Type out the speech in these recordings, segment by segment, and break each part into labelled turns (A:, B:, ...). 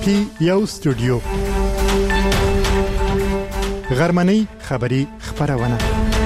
A: کې یو استودیو غرمنۍ خبری خبرونه.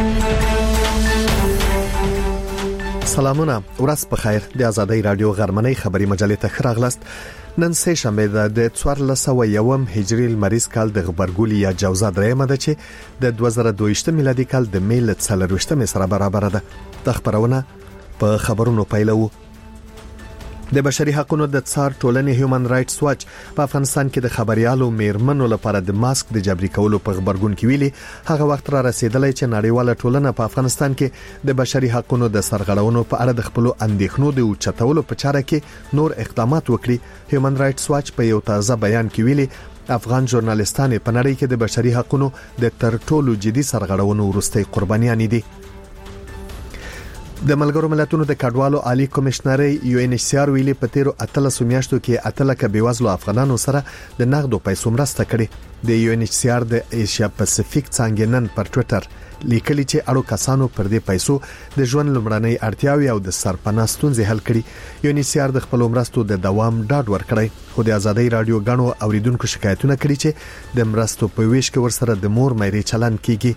B: سلامونه، ورځ په خیر. د آزادۍ رادیو غرمنۍ خبری مجلې ته خراغلاست. نن سه شنبه د 1401 هجری لمریز کال د غبرګولي یا جوزا درېمه ده چې د 2022 میلادي کال د میل 4 سره برابر ده. د خبرونه په خبرونو پیلو. د بشري حقوقو د څار ټولنې هیومن رائټس واچ په افغانستان کې د خبريالو میرمنو لپاره د ماسک د جبري کولو په خبرګون کې ویلي هغه وخت را رسیدلی چې نړیواله ټولنه په افغانستان کې د بشري حقوقو د سرغړونو په اړه د خپل اندېښنو د اوچتولو په چاره کې نور اقدامات وکړي. هیومن رائټس واچ په یو تازه بیان کې ویلي افغان ژورنالیستان په نړۍ کې د بشري حقوقو د تر ټولو جدي سرغړونو وروستي قربانیان دي. د ملګرو ملتونو د کډوالو عالی کمشنر UNHCR ویلي په تیرو 13 میاشتو کې اتلکه بیوزلو افغانانو سره د نغدو پیسو مرسته کړې. د UNHCR د ایشیا پاسفیک څنګه نن پر ټوئیټر لیکلي چې اړو کسانو پر دې پیسو د ژوند لمړنۍ اړتیاوې او د سرپناه ستونزې حل کړي. UNHCR د خپل مرستو د دوام ډاډ ورکړی، خو د آزادۍ رادیو غنو اوریدونکو شکایتونه کړي چې د مرستو په ویش کې ورسره د مور مېري چلن کیږي.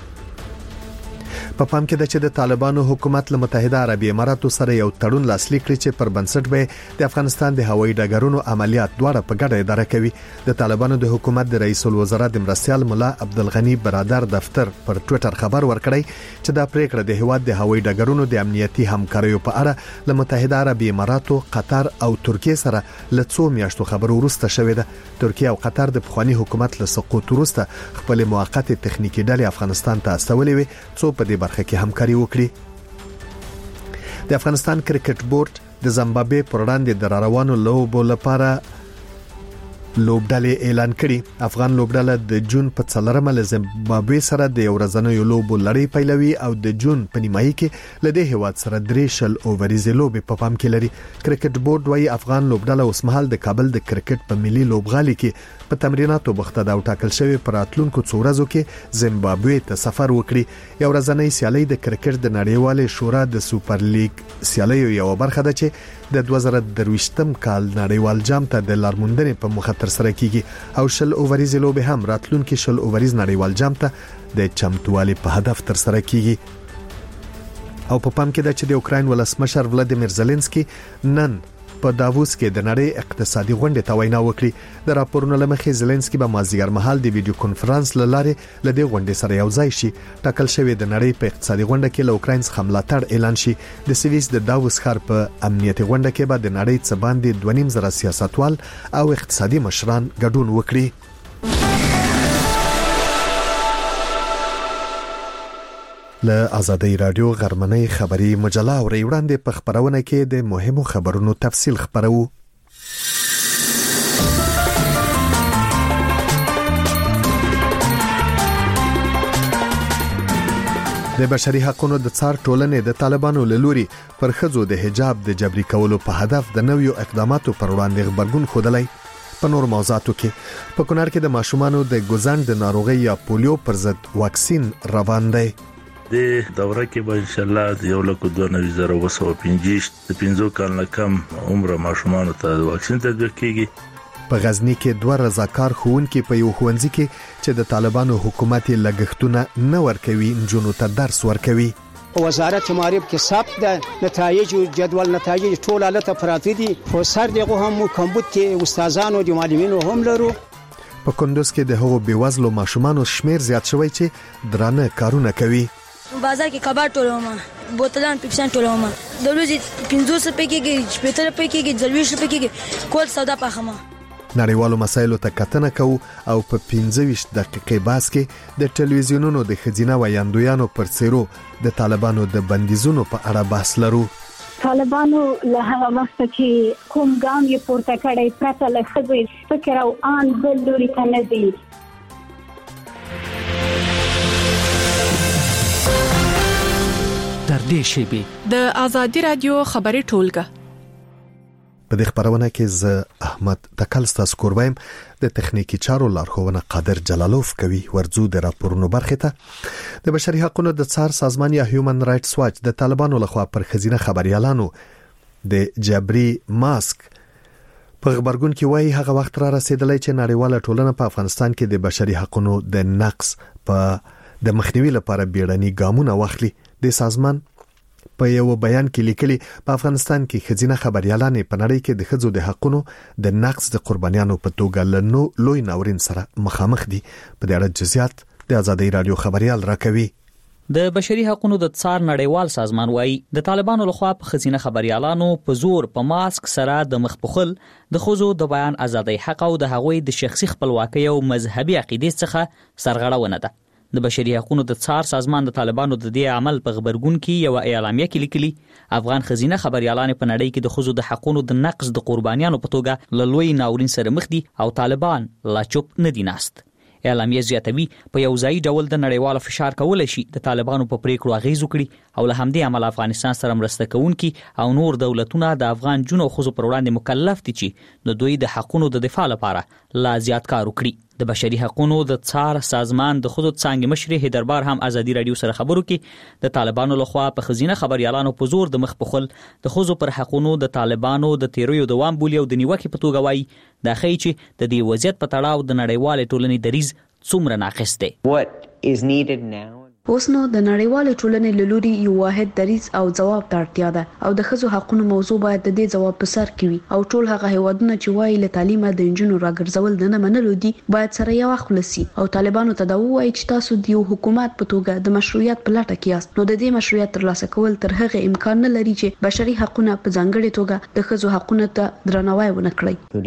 B: په پام کې ده چې د طالبانو حکومت له متحده عربی اماراتو سره یو تړون لاسلیک کړی چې پر بنسټ به د افغانستان د هوایي ډګرونو عملیات دواړه په ګډه اداره کوي. د طالبانو د حکومت د رئیس الوزرا د مرستيال مولا عبدالغنی برادر دفتر پر ټوئیټر خبر ورکړی چې دا پریکړه د هواد د هوایي ډګرونو د امنیتي همکاریو په اړه له متحده عربی اماراتو، قطر او ترکیه سره له څو میاشتو خبرو وروسته شوې ده. ترکیه او قطر د پخوانی حکومت له سقوط وروسته خپل موقته تخنیکی ډلې افغانستان ته استولې وي څو په دې برخه کې همکاري وکړي. د افغانستان کرکټ بورډ د زیمبابوې پر وړاندې د روانو لوبو لپاره لوبډلې اعلان کړي. افغان لوبډله د جون په 4مه له زیمبابوې سره د ورځنیو لوبو لړۍ پیلوي او د جون په نیمایي کې له دې هیواد سره 3 اووريزي لوبې په پام کې لري. کرکټ بورډ وايي افغان لوبډله اوسمهال د کابل د کرکټ په ملي لوبغالي کې په تمریناتو بوخته ده او ټاکل شوی پر راتلونکو څو ورځو کې زیمبابوې ته سفر وکړي. یو ورځنی سیالي د کرکټ د نړیوالې شورا د سوپر لیګ سیالیو یو برخه ده چې د 2023م کال نړیوال جام ته د لارموندنې په مخه تر سره کیږي او 10 اووريزي لوبې هم راتلونکي 10 اووريز نړیوال جام ته د چمتووالي په هدف تر سره کیږي. او په پام کې ده چې د اوکراین ولسمشر ولادیمیر زيلنسکي نن په داووس کې د نړۍ اقتصادي غونډې ته وینا وکړي. د راپورونو لمخې زيلنسکي به مازیګر مهال د ویډیو کانفرنس لاره لدې غونډې سره یو ځای شي. ټاکل شوی د نړۍ په اقتصادي غونډه کې له اوکراین څخه ملاتړ اعلان شي. د سویس د داووس ښار په امنیتي غونډه کې به د نړۍ څخه باندې 2.5 سیاستوال او اقتصادي مشران ګډون وکړي. له آزادۍ رادیو غرمنۍ خبری مجله او وړاندې په خبرونه کې د مهمو خبرونو تفصیل خبرو. د بشري حقوقو د څار ټولنې د طالبانو له لوري پر ښځو د حجاب د جبري کولو په هدف د نویو اقداماتو پر وړاندې خبرګون خودلای. په نور موضوعاتو کې په کونړ کې د ماشومانو د ګوزند د ناروغي یا پولیو پر ضد واکسین روان دی.
C: د دوره کې به ان شاء الله 1,225 د 15 کال کم عمر ماشومان ته واکسین تطبیق کیږي.
B: په غزنی کې 2 رضاکار ښوونکي په یو ښوونځي کې چې د طالبانو حکومت لګښتونه نه ورکوي نجونو ته درس ورکوي.
D: وزارت معارف کې ثبت د نتایج او جدول نتایج ټول حالت پراته دي. خو سر دغه هم کمبود کې استادانو د معلمینو هم لرو.
B: په کندوز کې د هغو بیوزلو ماشومانو شمیر زیات شوی چې درانه کارونه کوي.
E: بازار کې کباب ټولوم، بوتلان پیپسان ټولوم، د ورځې 500 روپۍ کې 70 روپۍ کې 20 روپۍ کې کول سودا پخمه.
B: نړیوالو مسایلو ته کتنه کوو او په 15 دقیقې باس کې د ټلویزیونونو د خزینه ویاندویانو پر څیرو د طالبانو د بندیزونو په اړه بحث لرو.
F: طالبانو له هغه وخت چې کوم ګام یې پورته کړی پرته له خبرې فکر او ان بل لوري ته نه دی.
G: در دې شیبې د آزادۍ رادیو خبري ټولګه
B: په دې خبرونه کې ز احمد تکلستا سکوربایم د تخنیکی چارو لارښوونه قادر جلالوف کوي. ورځو د راپورونو برخه ته د بشري حقوقو د څار سازمان یا هیومن رائټس واچ د طالبانو لخوا پر خزینه خبريالانو د جبري ماسک په خبرګون کې وایي هغه وخت را رسیدلی چې نړیواله ټولنه په افغانستان کې د بشري حقوقو د نقض په د مخنیوي لپاره بیړني ګامونه واخلي. د سازمان په یو بیان کې لیکلي په افغانستان کې خزینه خبريالان په نړۍ کې د خځو د حقوقو د نقض د قربانیانو په توګه له لوی ناورین سره مخامخ دي. په دې اړه جزئیات د آزادۍ رادیو خبريال راکوي.
H: د بشري حقوقو د څار نړیوال سازمان وایي د طالبانو لخوا په خزینه خبريالانو په زور په ماسک سره د مخبخل د خزو د بیان ازادۍ حق او د هغوی د شخصي خپلواکۍ او مذهبي عقیدې څخه سرغړونه ده. د بشري حقوقو د څار سازمان د طالبانو د دې عمل په خبرګون کې یو اعلامیه کې لیکلي افغان خزینه خبريالان په نړۍ کې د خزو د حقوقو د نقض د قربانیانو په توګه له لوی ناورین سره مخ دي او طالبان لا چوپ نه دي ناست. اعلامیه زیاتوي په یو ځای ډول د نړیوال فشار کول شي د طالبانو په پریکړو اغیز وکړي او له همدې عمل افغانستان سره مرسته کوونکي او نور دولتونه د افغان جنو خزو پر وړاندې مکلف دي چې د دوی د حقوقو د دفاع لپاره لا زیات کار وکړي. د بشري حقوقو د څار سازمان د خزو څنګه مشر هیدربار هم آزادي رادیو سره خبرو کې د طالبانو لخوا په خزینه خبريالانو په زور د مخ په خل د خزو پر حقوقو د طالبانو د تیرویو دوام بولی او د نیوکه په توګه وایي دا ښیي چې د دې وضعیت په تړاو د نړیوال ټولنې دریز څومره ناقص دی.
I: What is needed now
J: اوس نو د نړیوال ټولنې له لوري یو واحد دریځ او ځواب ته اړتیا ده او د ښځو حقوقو موضوع باید د دې ځواب په سر کې وي او ټول هغه هیوادونه چې وایي له تعلیمه د انجونو راګرځول نه منلو دي باید سره یو خلصي او طالبانو ته دا وایي چې تاسو د یو حکومت په توګه د مشروعیت په لټه کې یاست. نو د دې مشروعیت ترلاسه کول تر هغه امکان نه لري چې بشري حقوقونه په ځانګړي توګه د ښځو حقوقو ته درناوی ونه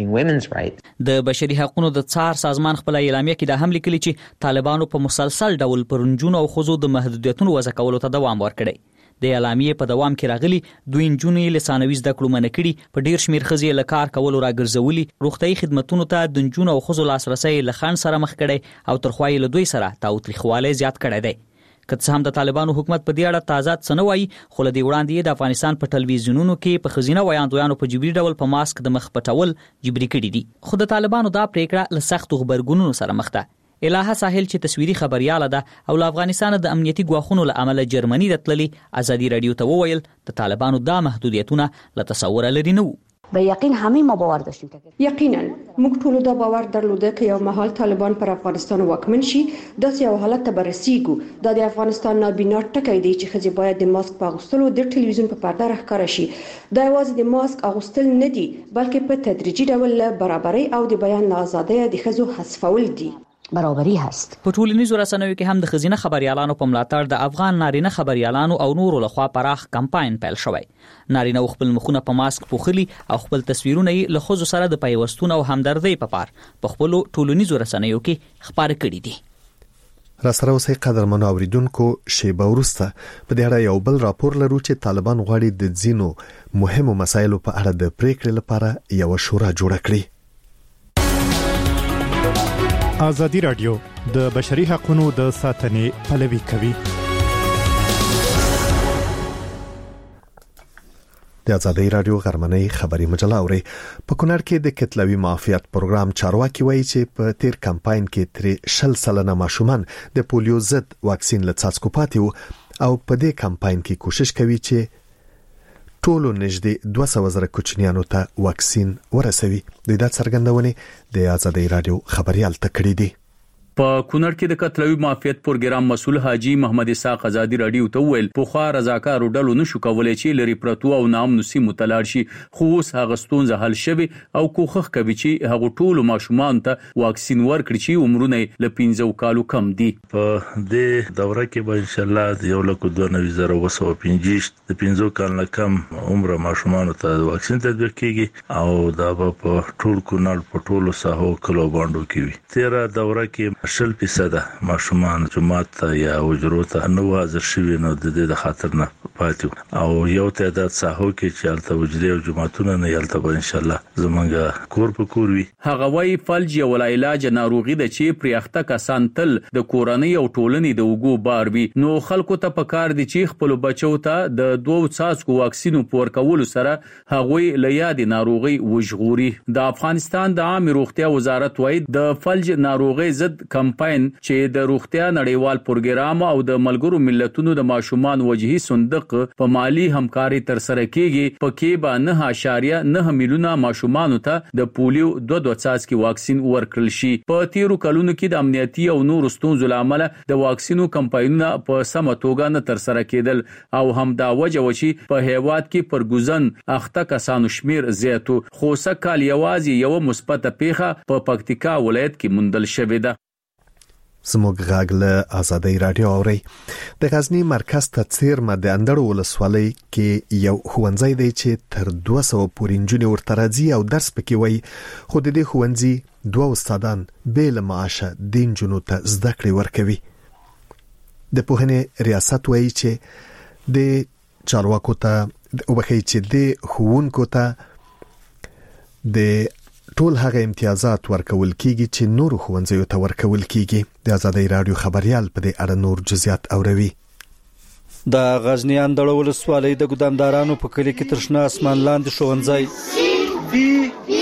I: کړي.
H: د بشري حقوقو د څار سازمان خپل اعلامیه کې دا هم لیکلي چې طالبانو په مسلسل ډول پر انجونو او ښځو د محدودیتونو وضع کولو ته دوام ورکړي. د اعلامیه په دوام کې راغلي دوی انجونې له ثانوي زده کړو منع کړي په ډیر شمیر ښځې له کار کولو راګرځولي روغتي خدماتونو ته د انجونو او ښځو لاسرسي له خنډ سره مخ کړي او ترخوای له دوی سره تاوتریخواله زیات کړي دي. که څه هم د طالبانو حکومت په دې اړه تازه څه نه وایي خو له دې وړاندې د افغانستان په ټلویزیونونو کې په خزینه ویاندویانو په جبري ډول په ماسک د مخ پټول جبري کړي دي. خو د طالبانو دا پریکړه له سخت خبرګونونو سره مخ ده. الها ساحل چې تصویري خبرياله ده او له افغانستان د امنیتي ګواښونو له امله جرمني د تللي آزادي رادیو ته وویل د طالبانو دا محدودیتونه له تصور لري نه وو.
K: به یقین همه ما باور داشتیم.
L: یقینا موږ ټول دا باور درلوده که یو مهال طالبان پر افغانستان واکمن شي داسې یو حالت ته برسېږو دا د افغانستان نابینا ټکی دی چې ښځې باید د ماسک په اغوستلو د ټلویزیون په پرده راښکاره شي. دا یوازې د ماسک اغوستل نه دي بلکې په تدریجي ډول له برابرۍ او د بیان آزادۍ د ښځو حذفول دي.
K: برابرۍ هست.
H: په ټولنیزو رسنیو کې هم د خزینه خبريالانو په ملاتړ د افغان نارینه خبريالانو او نورو لخوا پراخ کمپاین پیل شوی. نارینه خپل مخونه په ماسک پوښلي او خپل تصویرونه یې له خزو سره د پیوستون او همدردۍ په پار په خپل ټولنیزو رسنیو کې خبر کړي دي.
B: راسره اوسې قدرمن اوریدونکو شیبه ورسته په دې اړه یو بل راپور لرو چې طالبان غواړي د ځینو مهمو مسایلو په اړه د پریکړې لپاره یو شورا جوړه کړي.
A: آزادي رادیو د بشري حقوقو د ساتنې پلوي کوي.
B: د آزادۍ رادیو غرمنۍ خبري مجله اوري. په کونړ کې د کتلوي معافیت پروګرام چارواکي وایي چې په تیر کمپاین کې تر 60% ماشومان د پولیو ضد واکسین له څاڅکو پاتې وو او په دې کمپاین کې کوشش کوي چې ټولو نږدې 200,000 کوچنیانو ته واکسین ورسوي. د دې څرګندونې د آزادۍ رادیو خبريال تکړه دي.
M: په کونړ کې د کتلوي معافیت پروګرام مسول حاجی محمد اسحاق آزادي رادیو ته ویل په خوا رضاکارو ډلو نشو کولای چې لري پرتو او نامنو سیمو تلاړ شي خو اوس هغه ستونزه حل شوه او کوخخ کوي چې هغه ټول ماشومان ته واکسین ورکړي چې عمرونه له 15 کالو کم دي.
C: په دې دوره کې به ان شاء الله 1,92,215 د 15 کال نه کم عمر ماشومان ته واکسین تطبیق کیږي او دا په ټول کونړ په ټولو ساحو کلو باندې کوي. تیرا دوره کې 60% ماشومان جماعت یا وجرو ته نو حاضر شوي نو د دې د خاطر نه پاتې او یو تعداد ساحو کې چې الته وجري او جماعتونه نه یالته به ان شاء الله زمونږ کور په کور وي.
M: هغه وايي فلج یو علاج ناروغي د چې پریاخته کسان تل د کورنۍ او ټولنې د وګو بار وي نو خلکو ته پکار دي چې خپل بچو ته د 2 څاڅکو واکسینو پور کولو سره هغوی له یاد ناروغي وژغوري. د افغانستان د عامه روغتیا وزارت وايي د فلج ناروغي ضد کمپاین چې د روغتیا نړیوال پروګرام او د ملګرو ملتونو د ماشومان وجهي صندوق په مالی همکاري تر سره کیږي. پکې به 9.9 میلیونه ماشومان ته د پولیو 2 څاڅکي واکسین ورکړل شي. په تیرو کلونو کې د امنیتي او نور ستونزو لامل د واکسینو کمپاینونه په سمه توګه نه تر سره کېدل او هم دا وجه و چې په هیواد کې پرګوزن اخته کسانو شمیر زیاتو. خو سکهال یوازې یو مثبته پیښه په پکتیکا ولایت کې موندل شوې ده.
B: زموږ غږ له آزادۍ رادیو اوري. د غزنی مرکز ته څیرمه د اندړو ولسوالۍ کې یو ښوونځی دی چې تر 200 پورې نجونې ورته راځي او درس پکې وایي. خو د دې ښوونځي 2 استادان بې له معاشه د نجونو ته زده کړې ورکوي. د پوهنې ریاست وایي چې د چارواکو ته وبخښي چې د ښوونکو ته د ټول هغه امتیازات ورکول کیږي چې نور ښوونځیو ته ورکول کیږي. د آزادۍ رادیو خبريال په دې اړه نور جزئیات اوروي.
N: د غزنی اندړو ولسوالۍ د ګدامدارانو په کلی کې ترشنه اسمان لاندې ښوونځی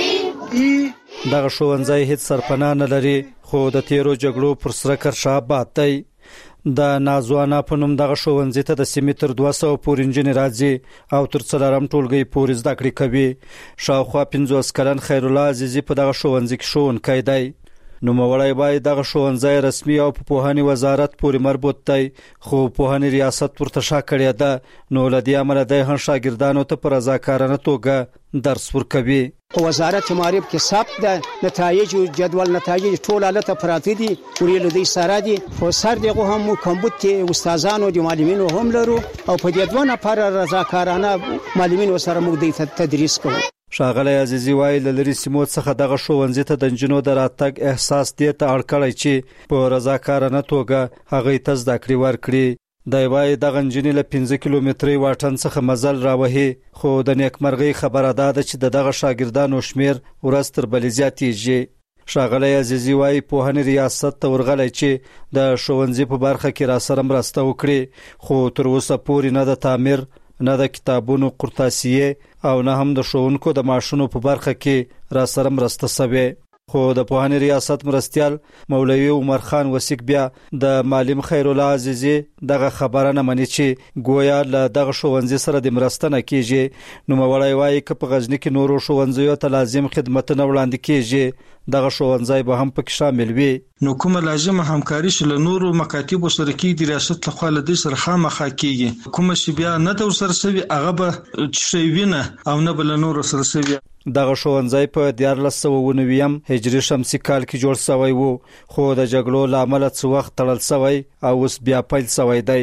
N: دغه ښوونځی هیڅ سرپناه نه لري خو د تیرو جګړو پر سر کرشابات دی. د نازوانا په نوم دغه ښوونځي ته د سیمې تر 200 پورې نجونې راځي او تر 4 ټولګي پورې زده کړې کوي. شاوخوا 50 کلن خیر الله عزیزی په دغه ښوونځي کې ښوونکی دی. نوموړی باید دغه ښوونځی رسمي او په پوهنې وزارت پورې مربوط دی خو پوهنې ریاست ورته شا کړی ده نو لدی عمل د هم شاګردانو ته پر رضاکارانه توګه درس ورکوي.
D: وزارت معارف کې ثبت ده نتایج او جدول نتایج ټول حالت پراته دي ورېل دي سره دي خو سر دغه هم کمبود کې استادانو او معلمینو هم لرو او په دې دوه نفر رضاکارانه معلمینو سره موږ د تدریس کوو.
N: شاغلی عزیزی وایي لری سیمو څخه دغه ښوونځي ته د نجونو د راتګ احساس دی ته اړکړی چې په رضاکارانه توګه هغه ته زده کړې ورکړي. د وای دغه نجونې له 15 کیلومتري واټن څخه مزل راوهي خو د نیکمرغي خبره ده چې دغه شاګردانو شمیر ورځ تر بلې زیاتېږي. شاغلی عزیزی وایي پوهنې ریاست ته ورغلی چې د ښوونځي په برخه کې را سره مرسته وکړي خو تر اوسه پورې نه د تعمیر نه د کتابونو قرطاسیه او نه هم د ښوونکو د معاشونو په برخه کې را سره مرسته شوه. خو د پوهنې ریاست مرستیال مولوی عمر خان وسیک بیا د معلم خیر الله عزیزی دغه خبره نه مني چې گویا له دغه ښوونځي سره د مرسته نه کیږي. نو مولوی وایي چې په غزنی کې نورو ښوونځیو ته لازم خدمتونه وړاندې کیږي دغه ښوونځی به هم پکې شامل وي.
O: نو کومه لازمه همکاري شله نورو مکاتب سره کې د ریاست لخوا له دې سره خامخا کیږي. کومه چې بیا نه د سره سوي هغه به شوینه او نه بل نور سره سوي.
N: دغه ښوونځی په 1490 هجري شمسي کال کې جوړ شوی وو خو د جګړو لامل څو وخت تړل شوی او اوس بیا پیل شوی دی.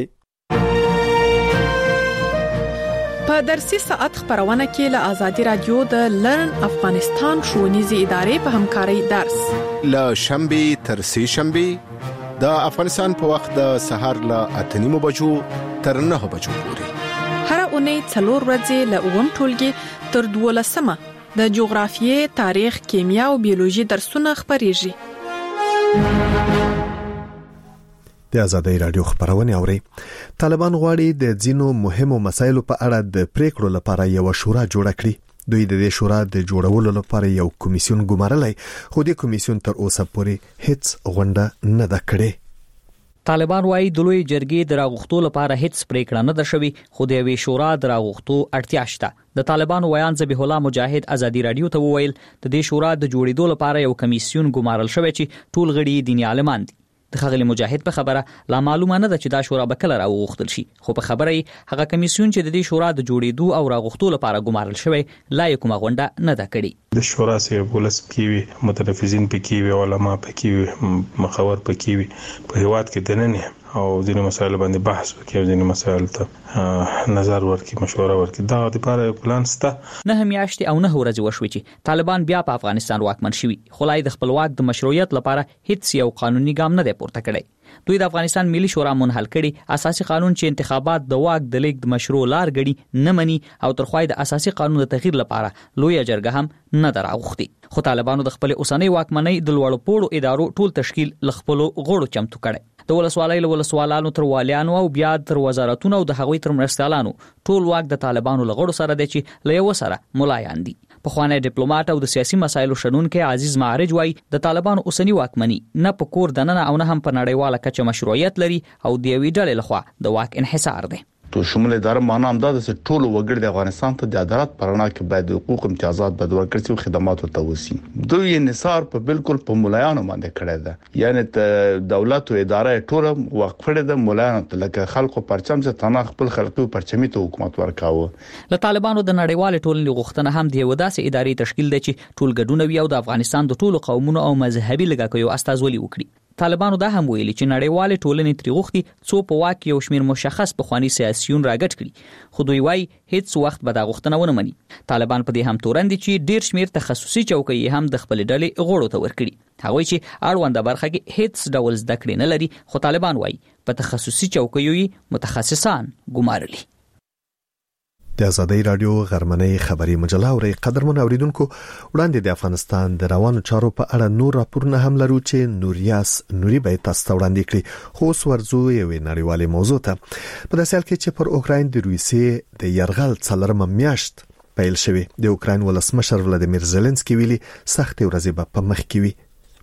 G: په درسي ساعت خبرونه کې له آزادي رادیو د لرن افغانستان ښوونیزي ادارې په همکاري درس
P: له شنبه تر سه شنبه د افغانستان په وخت د سهار له 8:30 بجو تر 9 بجو پورې
G: هر اونۍ 4 ورځې له 9 ټولګي تر 12 د جغرافیې، تاریخ، کیمیا او بیولوژي درسونه خبريږي.
B: د آزادۍ رادیو خبرونه اوري. طالبان غواړي د ځینو مهمو مسایلو په اړه د پریکړو لپاره یو شورا جوړ کړي. دوی د دې شورا د جوړولو لپاره یو کمیسیون ګمارلای خو د کمیسیون تر اوسه پورې هیڅ غونډه نه ده کړې.
H: طالبان وايي د لوی جرګې د راغښتو لپاره هیڅ پریکړه نه ده شوې خو د یوې شورا د راغښتو اړتیا شته. د طالبانو ویان ذبیح الله مجاهد آزادي رادیو ته وویل د دې شورا د جوړېدو لپاره یو کمیسیون ګمارل شوی چې ټول غړي دیني عالمان دي. د خغلی مجاهد په خبره لا معلومه نه ده چې دا شورا به کله راوغښتل شي خو په خبره هغه کمیسیون چې د دې شورا د جوړېدو او راغښتو لپاره ګمارل شوی لا کومه غونډه نه ده کړې.
Q: د شورا سره ولس پکې متنفذین پکې علماء پکې مخاور پکې په هیواد کې دننه او ځینې مسایل باندې بحث وکړي او ځینې مسایل ته نظر ورکړي مشوره ورکړي. دا د لپاره یو پلان شته.
H: نه میاشتې او نه ورځې وشوي چې طالبان بیا په افغانستان واکمن شوي خو لا د خپلواک د مشروعیت لپاره هیڅ یو قانوني ګام نه دی پورته کړی. دوی د افغانستان ملي شورا منحل کړي اساسي قانون چې انتخابات د واک د لیک د مشروع لار غړي نه مني او ترخوای د اساسي قانون د تغییر لپاره لوی جرګه هم نه دراغوختي. خو طالبانو د خپل اوسنۍ واکمنۍ د لوړ پوړو ادارو ټول تشکیل لخپلو غړو چمتو کړي. د ولسوالۍ له ولسوالانو تر والیانو او بیا تر وزارتونو او د هغوی تر مرستیالانو ټول واک د طالبانو لغړو سره دی چې له یو سره ملایان دي. پخوانی ډیپلوماټ او د سیاسي مسایلو شنونکي عزیز معرج وایي د طالبانو اوسنی واکمني نه په کور دننه او نه هم په نړیواله کچه مشروعیت لري او د یوې ډلې لخوا د واک انحصار دی.
R: تو شمول اداره معنا هم دا د ټولو وګړي د افغانستان ته د عدالت پرانا کې باید حقوق امتیازات بد ورکړي او خدمات ته وسی. دوی انحصار په بالکل په مولایانو باندې کړی ده. یعنی دولت او اداره ټول وقفړه د مولایانو ته لکه خلکو پرچم څخه تنه خپل خلکو پرچمي ته حکومت ورکاوه.
H: له طالبانو د نړیوال ټولنې غوښتنه هم دی وداسې اداري تشکیل دی چې ټول ګډون وي او د افغانستان د ټولو قومونو او مذهبي لږکیو استازولي وکړي. طالبانو دا هم ویلي چې نړیوال ټولنې تری غوښتي څو په واک یو شمیر مشخص بخوانی سیاسيون راګټ کړي، خو دوی وايي هیڅ وخت به دا غوښتنه ونه مني. طالبان په دې هم تورن دي چې ډیر شمیر تخصصي چوکۍ هم د خپل ډلې غړو ته ورکړي. هغوی چې اړونده برخه کې هیڅ ډول زده کړې نه لري، خو طالبان وايي په تخصصي چوکیو متخصصان ګمارلي.
B: د آزادۍ رادیو غرمنۍ خبري مجله اوري قدرمن اوریدونکو، وړاندې د افغانستان د روانو چارو په اړه نور راپورونه هم لرو چې نوریاس نوري به تاسو ته وړاندې کړي. خو ورزو یو نړیوالې موضوع ته په داسې حال کې چې پر اوکراین د روسیې د يرغل څلورمه میاشت پیل شوی، د اوکراین ولسمشر ولادیمیر زيلنسکي ویلي سخت ورځې به په مخ کې وي.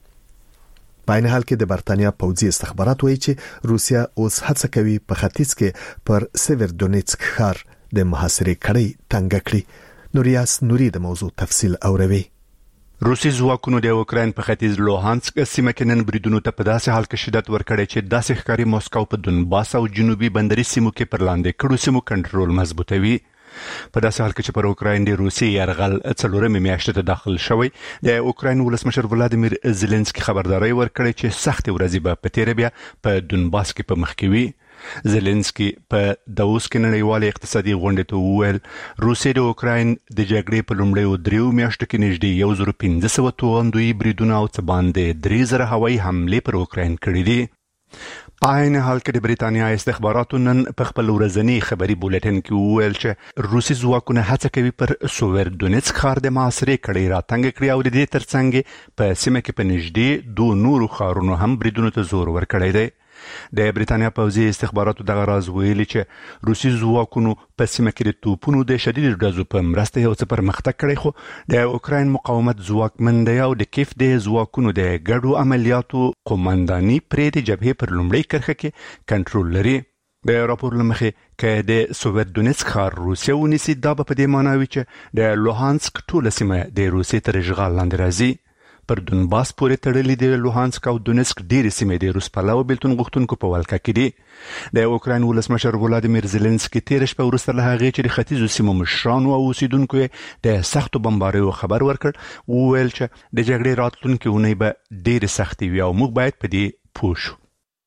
B: په عین حال کې د برتانیا پوځي استخبارات وایي چې روسیا اوس هڅه کوي په ختیځ کې پر سیوردونیتسک ښار د محاصرې کړۍ تنګ کړي. نوریاس نوري د موضوع تفصیل اوروي.
S: روسي ځواکونو د اوکراین په ختیځ لوهانسک سیمه کې نن بریدونو ته په داسې حال کې شدت ورکړی چې داسې ښکاري موسکو په دونباس او جنوبي بندري سیمو کې پر لاندې کړو سیمو کنټرول مضبوطوي. په داسې حال کې چې پر اوکراین د روسي يرغل څلورمه میاشت ته داخل شوی، د اوکراین ولسمشر ولادیمیر زيلنسکي خبرداري ورکړی چې سخت ورځې به په تیر بیا په دونباس کې په مخ کې وي. زيلنسکي په داووس کې نړیوال اقتصادي غونډې ته وویل روسیه د اوکراین د جګړې په لومړیو 3 میاشتو کې نږدې 1500 توغندوی بریدونه او څه باندې 3000 هوایي حملې پر اوکراین کړې دي. په عین حال کې د بریتانیا استخباراتو نن په خپل ورځنی خبري بولټن کې وویل چې روسي ځواکونه هڅه کوي پر سووردونیتسک ښار د محاصرې کړۍ راتنګ کړي او د دې ترڅنګ په سیمه کې په نږدې 2 نورو ښارونو هم بریدونو ته زور ورکړی دی. د بریتانیا پوځي استخباراتو دغه راز ویلي چې روسي ځواکونو په سیمه کې د توپونو د شدید ډزو په مرسته یو څه پرمختګ کړی، خو د اوکراین مقاومت ځواکمن دی او د کیف د ځواکونو د ګډو عملیاتو قومنداني پرې د جبهې پر لومړۍ کرښه کې کنټرول لري. د راپور لمخې کې د سووردونیتسک ښار روسیه ونیسي، دا به په دې معنی وي چې د لوهانسک ټوله سیمه د روسیې تر اشغال لاندې راځي. پر دونباس پورې تړلې د لوهانسک او دونیسک ډېرې سیمې د روس پلوه بیلتون غوښتونکو په ولکه کې دي. د اوکراین ولسمشر ولادیمیر زيلنسکي تیر شپه وروسته له هغې چې د ختیځو سیمو مشرانو او اوسیدونکو د سختو بمباریو خبر ورکړ، وویل چې د جګړې راتلونکې اونۍ به ډېرې سختې وي او موږ باید په دې پوه شو.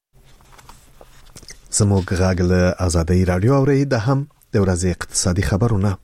B: زموږ غږ له آزادۍ رادیو اوري د هم د ورځې اقتصادي خبرونه.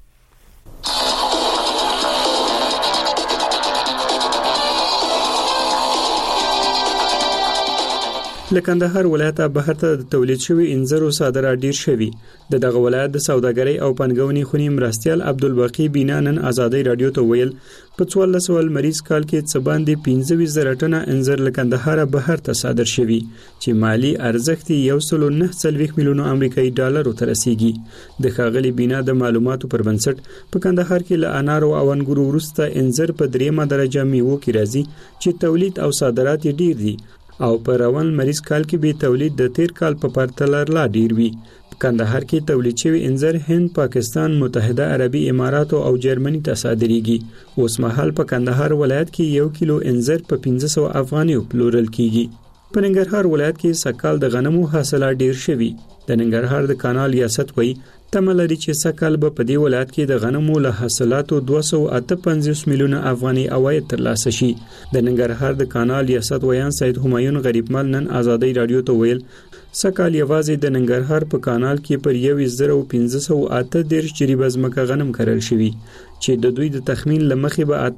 T: له کندهار ولایت بهر ته د تولید شوی انځرو صادرات ډیر شوی. دغه ولایت د سوداګرۍ او پنګونې خونی مرستيال عبدالباقی بینا نن آزادۍ رادیو ته ویل په 1400 مریض کال کې څه باندې 25 ټنه انځر له کندهار بهر ته صادر شوی چې مالی ارزښت 1.9 میلیون امریکایي ډالر ته رسیدي. د ښاغلي بینا د معلوماتو پر بنسټ په کندهار کې له انارو او انګورو وروسته انځر په 3مه درجه میوه کې راځي چې تولید او صادرات ډیر دي او په روان مریض کال کې به تولید د تیر کال په پرتله لا ډیر وي. کندهار کې تولید شوی انځر هند، پاکستان، متحده عربي امارات او جرمني ته صادریږي. اوس مهال په کندهار ولایت کې 1 کیلو انځر په 1500 افغانیو پلورل کیږي. په ننګرهار ولایت کې سکال د غنمو حاصلات ډیر شوی. د ننګرهار د کانال ریاست وایي تمه لري چې سکال به په دې ولایت کې د غنمو له حاصلاتو 258 میلیون افغاني عواید ترلاسه شي. د ننګرهار د کانال ریاست ویان سید همایون غریبمل نن آزادۍ رادیو ته ویل سکال یوازې د ننګرهار په کانال کې پر 1538 جریبه ځمکه غنم کرل شوی چې د دوی د تخمین لمخې به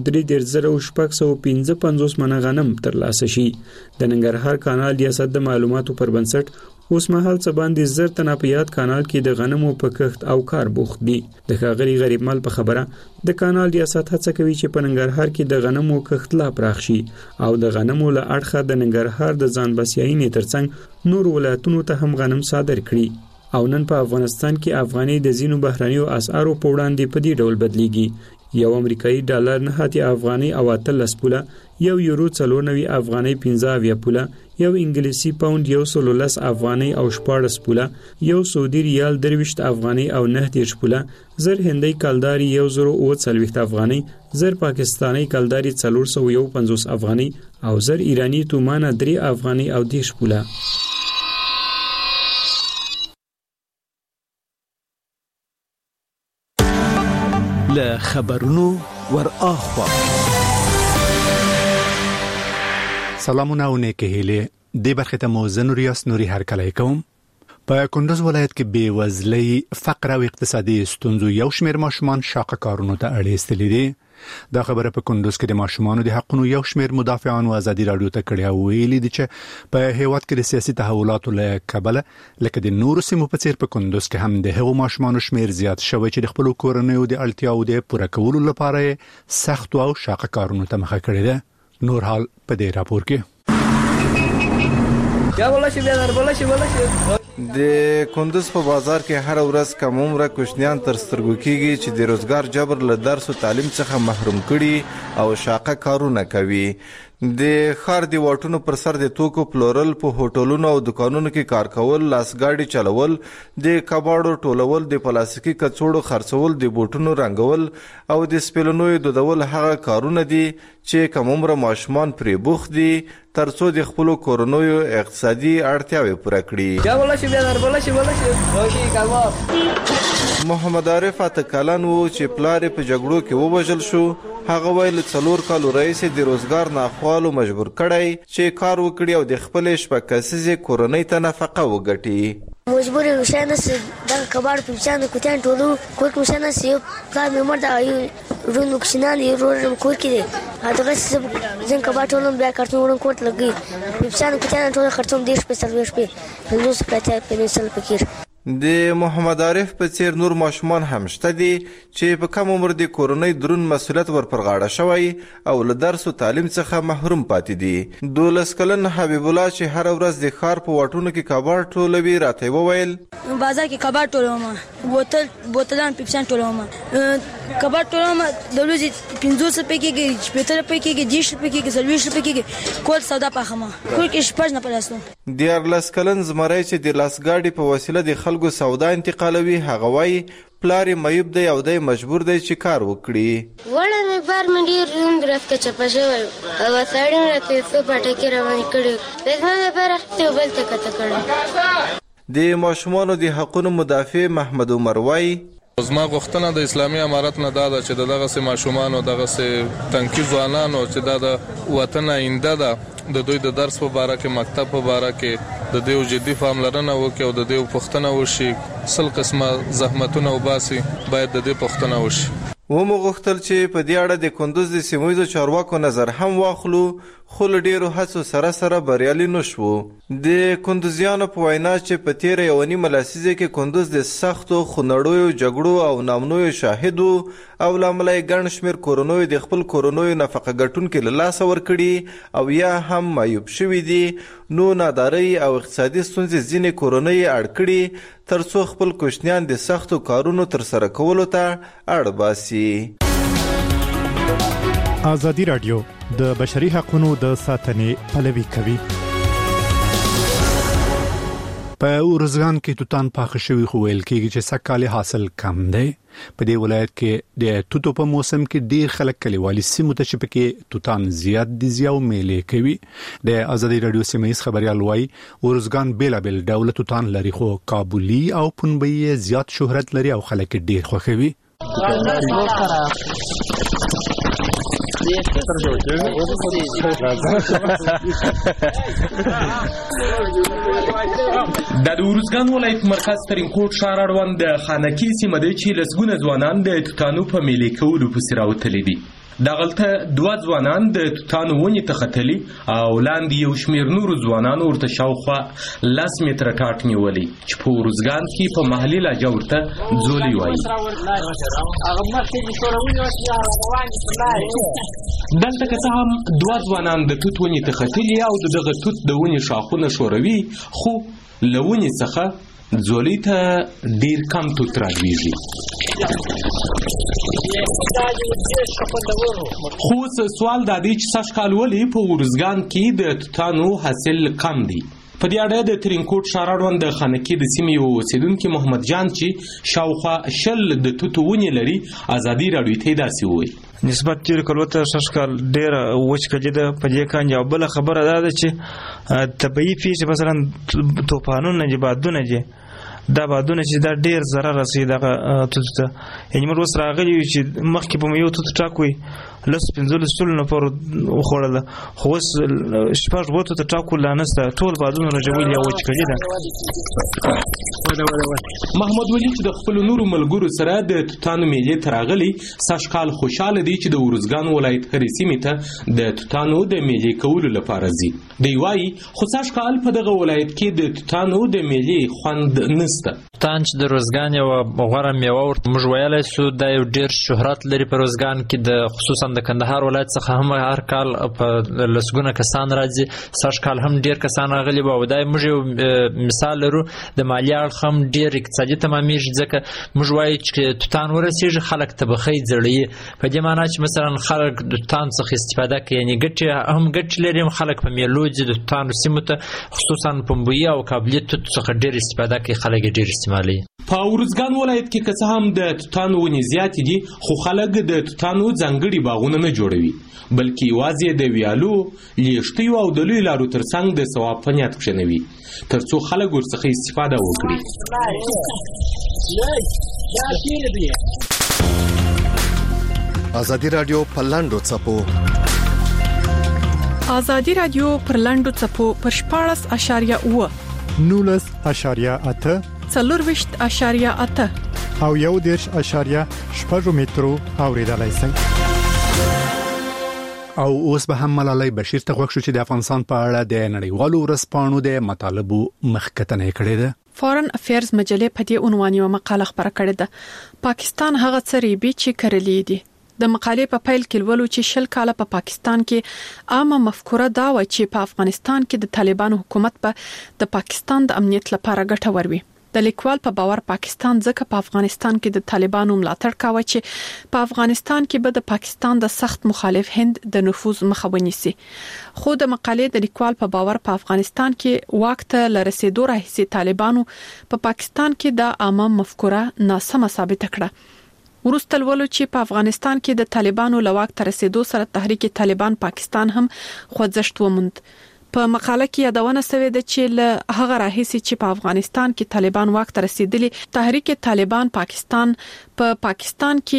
T: 803,655 منه غنم ترلاسه شي. د ننګرهار کانال ریاست د معلوماتو پر بنسټ اوس مهال څه باندې 10 تنه په یاد کانال کې د غنمو په کښت او کار بوخت دي. د ښاغلي غریبمل په خبره د کانال ریاست هڅه کوي چې په ننګرهار کې د غنمو کښت لا پراخ شي او د غنمو له اړخه د ننګرهار د ځان بسیاینې ترڅنګ نور ولایتونو ته هم غنم صادر کړي. او نن په افغانستان کې افغاني د زینو بهرنیو اسعارو په وړاندې په دې ډول بدلیږي. یو امریکایي ډالر 9 افغاني او 13 پوله، یو یورو 94 افغاني 15 پوله، یو انګلیسي پاوند 110 افغاني او 14 پوله، یو سعودي ریال 23 افغاني او 9 پوله، زر هندۍ کلداري 1040 افغاني، زر پاکستاني کلداري 451 افغاني او زر ایرانی تومانه 3 افغاني او 10 پوله.
U: له خبرونو ور اخوا
S: سلامونه او نیکه هیله د برخه ته موزن ریاست نوري هرکلای کوم. په کندوز ولایت کې بې وزلۍ، فقر او اقتصادي ستونزو یو شمېر ماشومان شاقه کارونو ته اړ ایستلي دي. دا خبره په کندوز کې د ماشومانو د حقونو یو شمېر مدافعانو ازادي رادیو ته کړې او ویلي دي چې په هیواد کې د سیاسي تحولاتو له کبله لکه د نورو سیمو په څیر په کندوز کې هم د هغو ماشومانو شمېر زیات شوی چې د خپل کورنیو د اړتیاو د پوره کولو لپاره سخت او شاقه کارونو ته مخه کړې ده. نور حال په دې راپور کې
V: د کندوز په بازار کې هر ورځ کم عمره کوچنیان تر سترګو کېږي چې د روزګار جبر له درس او تعلیم څخه محروم کړي او شاقه کارونه کوي. د ښار د واټونو پر سر د توکو پلورل، په هوټلونو او دکانونو کې کار کول، لاسګاډي چلول، د کباړو ټولول، د پلاستیکي کڅوړو خرڅول، د بوټونو رنګول او د سپلنوي دودول هغه کارونه دي چې کم عمره ماشومان پرې بوخت دي ترڅو د خپل کورنیو اقتصادي اړتیاوې پوره کړي. محمد عارف اتکلن وو چې پلار په جګړو کې ووژل شو. هغه ویل 4 کالو رئیس د روزګار ناخوالو مجبور کړی چې کار وکړي او د خپل شپکسیزې کورنۍ ته نفقه وګټي.
W: مجبور وشانه سي د کبار په چانه کوتان ټولو کوک مشانه سي کار مې مردا یو رونو کښنال یو رورم کور کې هغه څه کبار ټولو بیا کارتون کوټ لګي په چانه کوتان ټولو خرڅوم دیش په سرویش په نو سپټه په نسل فکر.
V: د محمد عارف په څیر نور ماشومان هم شته دي چې په کم عمر د کورنۍ درون مسؤلیت ور پر غاړه شوی او له درس او تعلیم څخه محروم پاتې دي. 12 کلن حبیب الله چې هر ورځ د ښار په واټونو کې کباړ ټولوي راته وویل
E: بازار کې کباړ ټولوم، بوتلان پیپسان ټولوم، کباړ ټولوم د ورځې 500 روپۍ کېږي، 70 روپۍ کېږي، 10 روپۍ کېږي، 20 روپۍ کېږي، کول سودا پخمه کور کې شپږ نه پلاستو.
V: 14 کلن زمری چې د لاسګاډي په وسیله د خلکو سودا انتقالوي هغه وایي پلار یې معیوب دی او دی مجبور دی چې کار وکړي.
W: وړه مې بار مې ډېر روند راس کې چپه شوی او سړی مې راته څه پټکې روانې کړي د زما لپاره اخیستې بل ته کته کړی.
V: د ماشومانو د حقونو مدافع محمد عمر وایي
X: زما غوښتنه د اسلامي امارت نه دا ده چې دغه سه ماشومان او دغه سه تنکي ځوانانو چې د وطن آینده ده د دوی د درس په باره کې، مکتب په باره کې د دوی جدي پاملرنه وکړي او د دوی پوښتنه وشي، 100 قسمه زحمتونه وباسي باید د دې پوښتنه وشي.
V: ومو غوښتل چې په دې اړه د کندوز د سیمویزو چارواکو نظر هم واخلو خو له ډیرو هڅو سره بریالي نشو. د کندوزیانو په وینا چې په تیر یو نیمه لسیزه کې کندوز د سختو خونړیو جګړو او نامنوي شاهدو او لامل ګڼ شمېر کورنیو د خپل کورنیو نفقه ګټونکو له لاسه ورکړي او یا هم معیوب شوي دي. نو نادارۍ او اقتصادي ستونزې ځینې کورنۍ اړ کړي ترڅو خپل کوچنیان د سختو کارونو تر سره کولو ته اړ باسي.
A: ازادي رادیو د بشري حقوقو د ساتنې پلوي کوي. په ورزګان کې توتان پاخه شوی خو ویل کېږي چې سکهاله حاصل کم دی. په دې ولایت کې د توتو په موسم کې ډیر خلک کلیوالي سیمو ته چې پکې توتان زیات دي زیاو میلې کوي. د ازادي رادیو سیمایي خبريال وایي ورزګان بیلابل ډول توتان لري خو کابلی او پنبي زیات شهرت لري او خلک ډیر خوښوي.
Y: د ورزګان ولایت مرکز ترینکوټ ښار اړوند د خانکي سیمه دی چې لسګونه ځوانان د توتانو په میلې کولو پسې راوتلي دي. دغلته 2 ځوانان د توتانو ونې ته ختلي او لاندې یو شمېر نورو ځوانانو ورته شاوخوا 10 متره ټاټ نیولي چې په ورزګان کې په محلي لهجه ورته ځولۍ وایي. دلته که څه هم 2 ځوانان د توت ونې ته ختلي او دغه توت د ونې شاخونه ښوروي خو له ونې څخه ځولۍ ته ډیر کم توت رالویږي. خو سوال دا دی چې سږکال ولې په ارزګان کې د توتانو حاصل کم دی؟ په دې اړه د ترینکوټ ښار اړوند د خانکي د سیمې یو اوسیدونکي محمد جان چې شاوخوا 20 د توتو ونې لري ازادي راډیو ته داسې وویل.
F: نسبت تیر کلو ته سږکال ډېره وچکلي ده په دې کان. یو بله خبره دا ده چې طبیعي پیښې مثلا طوفانونه دي، بادونه دي، دا بادونه چې دا ډېر ضرر رسوي دغه توتو ته. یعنې موږ اوس راغلي یو چې مخکې به مو یو توت ټاکوي 15 نفر وخوړله، خو اوس 6 توت ټاکو لا نشته، ټول بادونه راجولي او وچکلي ده.
Y: محمد ولی چې د خپل نورو ملګرو سره د توتانو میلې ته راغلي سږکال خوشاله دی چې د ارزګان ولایت هرې سیمې ته د توتانو د میلې کولو لپاره ځي. دی وایي خو سږکال په دغه ولایت کې د توتانو د میلې خوند نشته.
I: توتان چې د روزګان یو غوره میوه ورته موږ ویلی سو دا یو ډېر شهرت لري په روزګان کې، د خصوصا د کندهار ولایت څخه هم هر کال په لسګونه کسان راځي. سږکال هم ډېر کسان راغلي وو. دا موږ یو مثال لرو د مالي اړخ هم ډېر اقتصادي تمامېږي، ځکه موږ وایو چې توتان ورسېږي خلک طبخۍ زړوي، په دې معنا چې مثلا خلک د توتان څخه استفاده کوي، یعنې ګټې هم ګټې لري. خلک په میلو ځي د توتانو سیمو ته، خصوصا پنبوي او کابلي توت څخه ډېر استفاده کوي، خلک یې ډېر استعمالوي.
Y: په ارزګان ولایت کې که څه هم د توتانو ونې زیاتې دي، خو خلک د توتانو ځانګړي باغونه نه جوړوي، بلکې یوازې د ویالو، لیشتیو او د لویو لارو ترڅنګ د ثواب په نیت کښېنوي ترڅو خلک ورڅخه استفاده وکړي.
B: ازادي راډیو په لاندو څپو
G: ازادي راډیو پر لاندو څپو پر 14.8
A: 19.8
G: څلورويشت.8
A: او 1.8 مترو اوریدلای شئ. او اوس به هم ملالۍ بشیر ته غوښتل چې د افغانستان په اړه د نړیوالو ورځپاڼو د مطالبو مخکتنه کړې ده.
G: فارن افیرز مجلې په دې عنوان یو مقاله خبره کړې ده. پاکستان هغه څریبي چې کړلې دي. د مقالې په پیل کې ولولو چې 20 کاله په پاکستان کې عامه مفکوره دا و چې په افغانستان کې د طالبانو حکومت په د پاکستان د امنیت لپاره ګټور وي. د لیکوال په باور پاکستان ځکه په افغانستان کې د طالبانو ملاتړ کاوه چې په افغانستان کې به د پاکستان د سخت مخالف هند د نفوذ مخه ونیسي. خو د مقالې د لیکوال په باور په افغانستان کې وخت لرسېدو راهیسې طالبانو په پاکستان کې د عامه مفکوره ناسمه ثابت کړه. ورسته ولولو چې په افغانستان کې د طالبانو لواک تر رسیدو سره تحریک طالبان پاکستان هم خوځښت وموند. په مقاله کې یادونه شوې ده چې له هغه راهیسې چې په افغانستان کې طالبان واک ته رسیدلي، تحریک طالبان پاکستان په پاکستان کې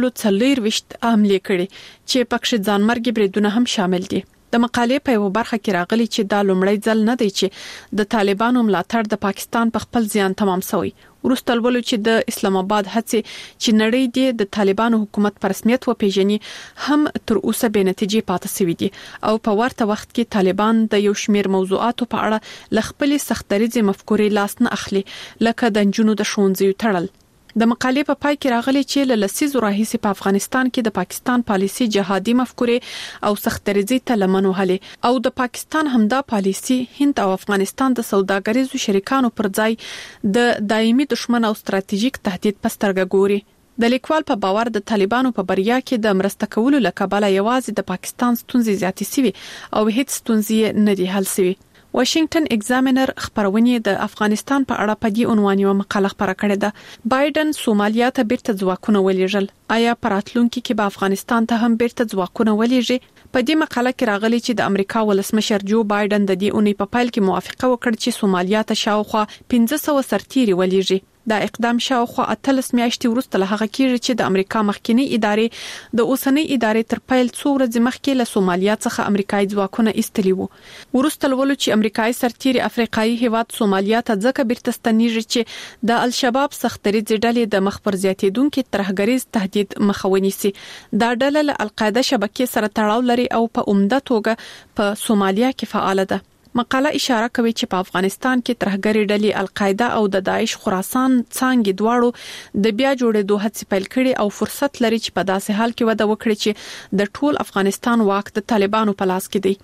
G: 140 حمله کړې چې پکې ځانمرګي بریدونه هم شامل دي. د مقالې په یو برخه کې راغلي چې دا لومړی ځل نه دی چې د طالبانو ملاتړ د پاکستان په خپل ځان تمام شوی. ورسته ولولو چې د اسلام آباد هڅې چې نړۍ د طالبانو حکومت په رسمیت وپیژني هم تر اوسه به نتیجې پاتې شوې دي او په ورته وخت کې طالبان د یو شمېر موضوعاتو په اړه لخپلې سختریزي مفکورې لاس نه اخلي، لکه د جنونو د ښوونځیو تړل. د مقالې په پای کې راغلي چې له لسیزو راهیسې په افغانستان کې د پاکستان پالیسي جهادي مفکورې او سختریزي ته لمن وهلې او د پاکستان همدا پالیسي هند او افغانستان د سوداګریزو شریکانو پر ځای د دایمي دشمن او ستراتیژیک تهدید په سترګه ګوري. د لیکوال په باور د طالبانو په بریا کې د مرسته کولو لکبله یوازې د پاکستان ستونزې زیاتې شوي او هیڅ ستونزې نه دي حل شوي. واشنگټن ایگزامینر خبرونه د افغانستان په اړه په دې عنوان یو مقاله خبره کړې ده. بایدن سومالیا ته بیرته ځواکونه ولېږل. آیا پراتلونکو کې به افغانستان ته هم بیرته ځواکونه ولېږي؟ په دې مقاله کې راغلي چې د امریکا ولسمشر جو بایدن د دې اونۍ په پیل کې موافقه وکړه چې سومالیا ته شاوخوا 1500 سرتیري ولېږي. دا اقدام شاوخوا 18 میاشتې وروسته له هغه کېږي چې د امریکا مخکنی ادارې د اوسنۍ ادارې تر پیل څو ورځې مخکې له سومالیا څخه امریکایي ځواکونه ایستلي وو. ورسته ولولو چې امریکایي سرتیري افریقایي هیواد سومالیا ته ځکه بیرته ستنیږي چې د الشباب سختریزي ډلې د مخبر زیاتیدونکو ترهګریز تهدید مخه ونیسي. دا ډله له القاعده شبکې سره تړاو لري او په عمده توګه په سومالیا کې فعال ده. مقاله اشاره کوي چې په افغانستان کې ترهګری ډلې القاعده او د داعش خراسان څنګه دواړو د بیا جوړېدو هڅې پیل کړي او فرصت لري چې په داسې حال کې وده وکړي چې د ټول افغانستان واک د طالبانو په لاس کې دی.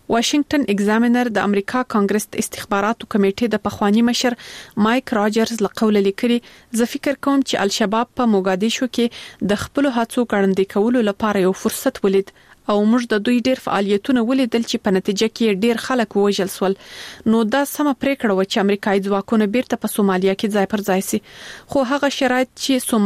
G: واشنگټن ایگزامینر د امریکا کانګرس استخباراتو کمیټې د پخوانی مشر مایک راجرز لقول لیکلي زه فکر کوم چې الشباب په موګادیشو کې د خپل هڅو ګړندې کولو لپاره یو فرصت ولید او موږ د دوی ډیر فعالیتونه ولیدل چې په نتیجه کې ډیر خلک وژل سول. نو دا سم پریکړه و چې امریکایي ځواکونه بیرته په سومالیا کې ځای پر ځای سي، خو هغه شرایط چې